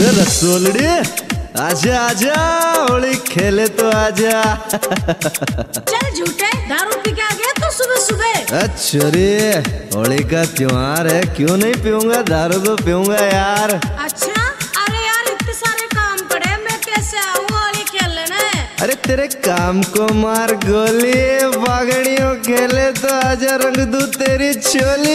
रसोलड़ी आजा आजा होली खेले तो आजा। चल झूठे, दारू पी के आ गया तो सुबह सुबह। अच्छा रे, होली का त्योहार है, क्यों नहीं पीऊंगा, दारू तो पीऊंगा यार। अच्छा, अरे यार इतने सारे काम पड़े, मैं कैसे आऊँ होली खेलने। अरे तेरे काम को मार गोली, बागड़ियों खेले तो आजा, रंग दूं तेरी चोली।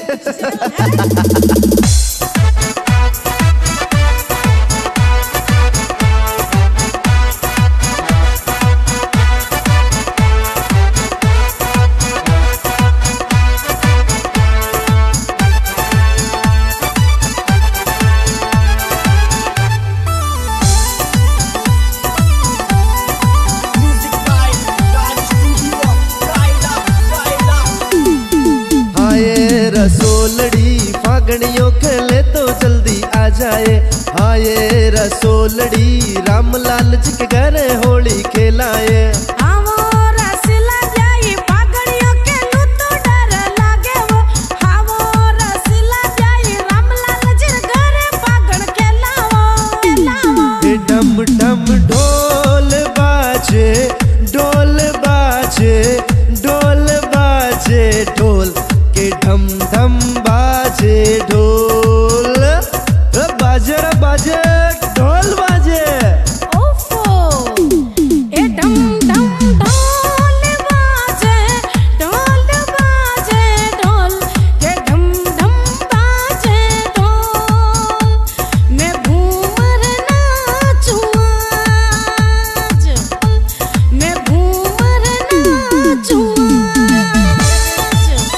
रसोलड़ी फागणियों खेले तो जल्दी आ जाए। हाँ ये रसोलड़ी रामलाल जी के घर होली खेलाए। हाँ वो रसीला जाई फागणियों खेलू तो डर लागे वो। हाँ वो रसीला जाई रामलाल जी के घर फागण खेलावो। डम डम ढोल बाजे, ढोल बाजे, ढोल बाजे, ढोल के ढम ढम बाजे ढोल, बाजे रे बाजे, ढोल बाजे। ओफो, ए ढम ढम ढोल बाजे, ढोल बाजे ढोल, के ढम ढम बाजे ढोल। मैं घूमर नाचूं आज, मैं घूमर नाचूं आज।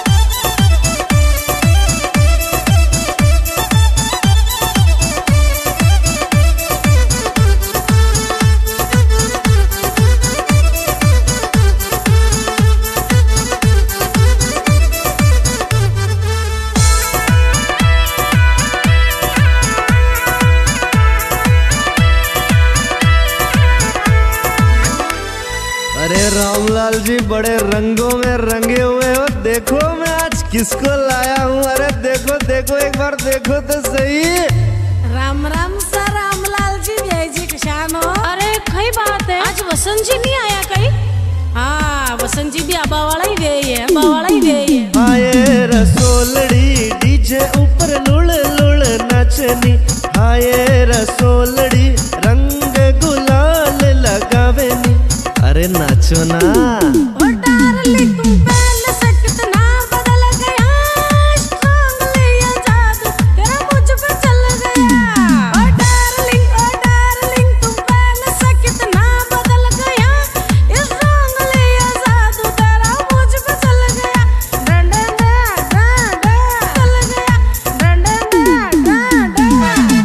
अरे रामलाल जी बड़े रंगों में रंगे हुए हो, देखो मैं आज किसको लाया हूँ। अरे देखो देखो, एक बार देखो तो सही। राम राम सा रामलाल जी जी किसान हो। अरे कई बात है, आज वसंत जी नहीं आया कहीं। हाँ वसंत जी भी अबा वाला ही वे है, अबा वाला ही वे है। हाँ ये रसोलड़ी डीजे ऊपर लुड़ लुड़ नाचनी। हाँ ये रसोलड़ी रंग गुलाल लगावेनी। अरे नाचो ना। ओ डार्लिंग तुम पहले से कितना बदल गया, स्ट्रांग लिया जादू तेरा मुझ पे चल गया। ओ डार्लिंग तुम पहले से कितना बदल गया, स्ट्रांग लिया जादू तेरा मुझ पे चल गया। डं डं डं डं डं चल गया, डं डं डं डं डं।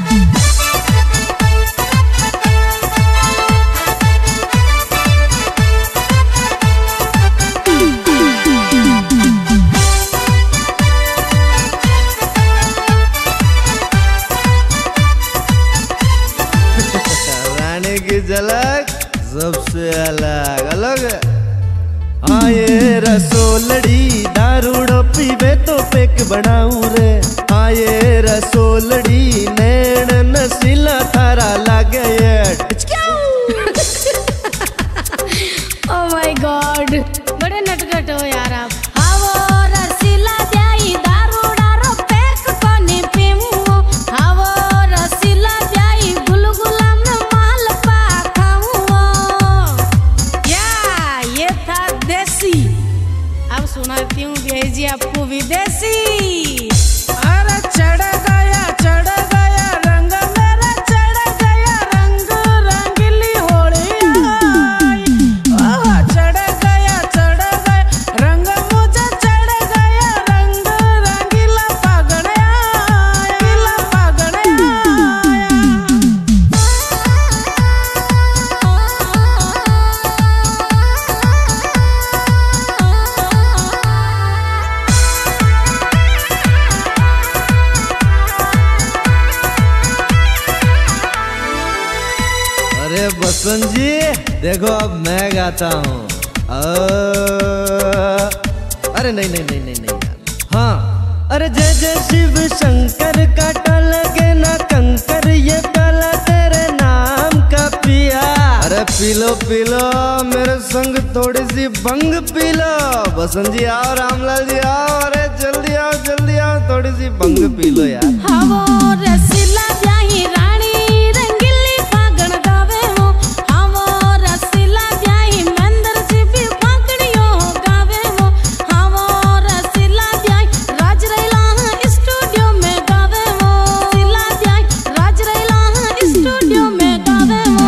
रानी की झलक सबसे अलग अलग। हाँ ये रसोलड़ी दारूड़ो पीवे तो पेक बनाऊं रे। हाँ ये रसोलड़ी नैन नसीला थारा लागे ये। ओह माय गॉड, बड़े नटखट हो यार आप। हाँ वो रसीला जाई दारूड़ा रो पैक कोनी पीऊं। हाँ वो रसीला जाई गुलगुला में माल पा खाऊं। या ये था देसी, अब सुनाती हूँ भेजी आपको विदेशी। अरे चढ़ गया रंग मेरा, चढ़ गया रंग रंगीली होली आई। ओह चढ़ गया रंग मुझे, चढ़ गया रंग रंगीला फागण आया, फागण आया। अरे बसंत जी देखो, अब मैं गाता हूँ। अरे नहीं नहीं नहीं नहीं नहीं यार। हाँ अरे जय जय शिव शंकर, काटा लगे ना कंकर, ये पहला अरे पी लो मेरे संग थोड़ी सी बंग पी लो। बसंत जी आओ, रामलाल जी आओ, अरे जल्दी आओ थोड़ी सी बंग पी लो यार। हाँ वो रसीला ब्याही रानी रंगीली फागण गावे हो। हाँ वो रसीला ब्याही मंदर जी भी फागणियों गावे हो। हाँ वो रसीला ब्याही राज रैला स्टूडियो में गावे हो। रसीला ब्याही राज रैला स्टूडियो में गावे हो।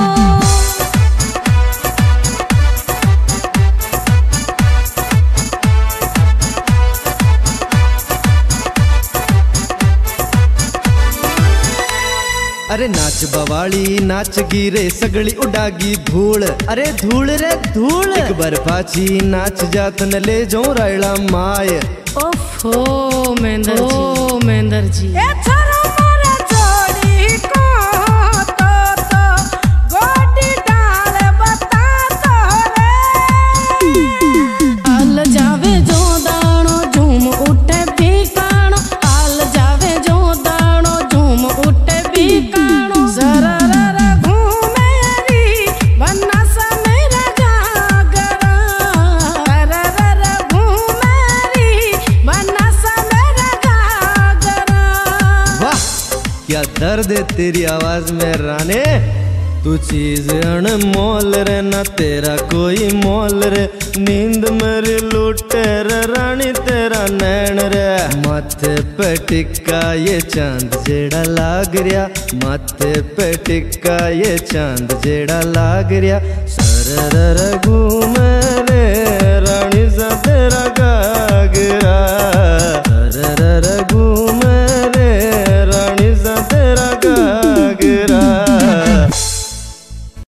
अरे नाच बवाली नाच गिरे सगड़ी उडागी धूल। अरे धूल रे धूल, एक बर्फाची नाच जात न ले जो रायला माय। ओफो महेंद्र जी ए छोरो मोरे जोड़ी को तो गोटी डाल बता तो रे। आल जावे जो दाणो झूम उठे बीकाणो। आल जावे जो दाणो झूम उठे बीकाणो। सररर घूमे री बनस मेरा जागरा। सररर घूमे री बनस मेरा जागरा। वाह क्या दर्द है तेरी आवाज में राने। तू चीज अनमोल रे, न तेरा कोई मोल रे। नींद मेरी लूटे रे रानी तेरा नैन रे। माथे पे टिक्का ये चांद जेड़ा लाग रिया। माथे पे टिक्का ये चांद जेड़ा लाग रिया। सररर घूमे रे रानी सा तेरा